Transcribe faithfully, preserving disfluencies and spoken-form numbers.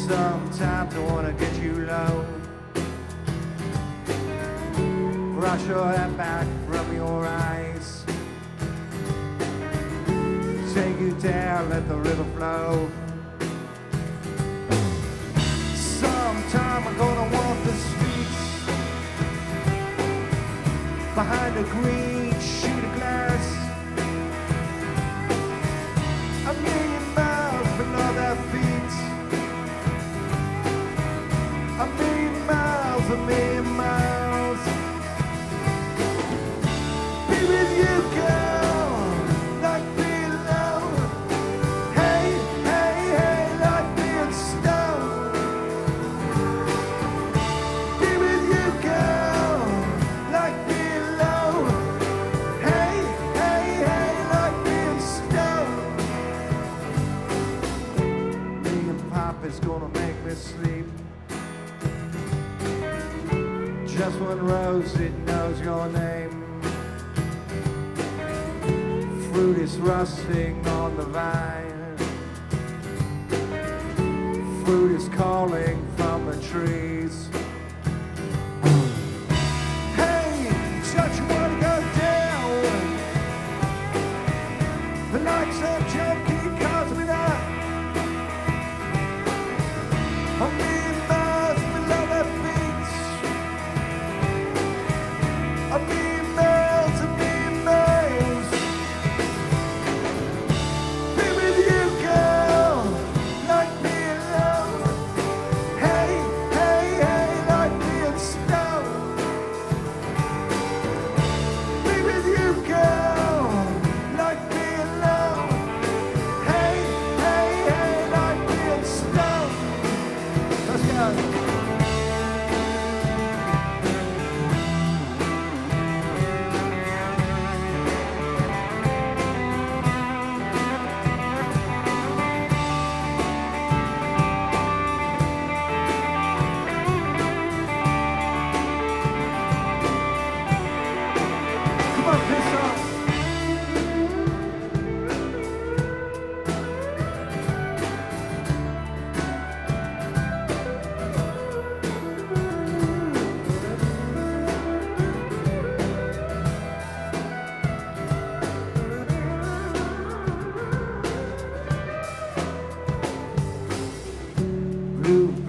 Sometimes I wanna get you low. Brush your hair back from your eyes. Take you down, let the river flow. Sometime I'm gonna walk the streets behind a green sheet of glass. A million miles below their feet. A million miles, a million miles. Be with you, girl, like being alone. Hey, hey, hey, like being stoned. Be with you, girl, like being alone. Hey, hey, hey, like being stoned. Me and Papa's gonna make me sleep. Just one rose, it knows your name. Fruit is rusting on the vine. Fruit is calling from the trees. Hey, don't you wanna go down? The lights of junkie cars me now. A million miles below their feet. A million miles, a million miles. Be with you, girl, like being alone. Hey, hey, hey, like being stoned. Be with you, girl, like being alone. Hey, hey, hey, like being stoned. Let's go. Come on, piss off. Blue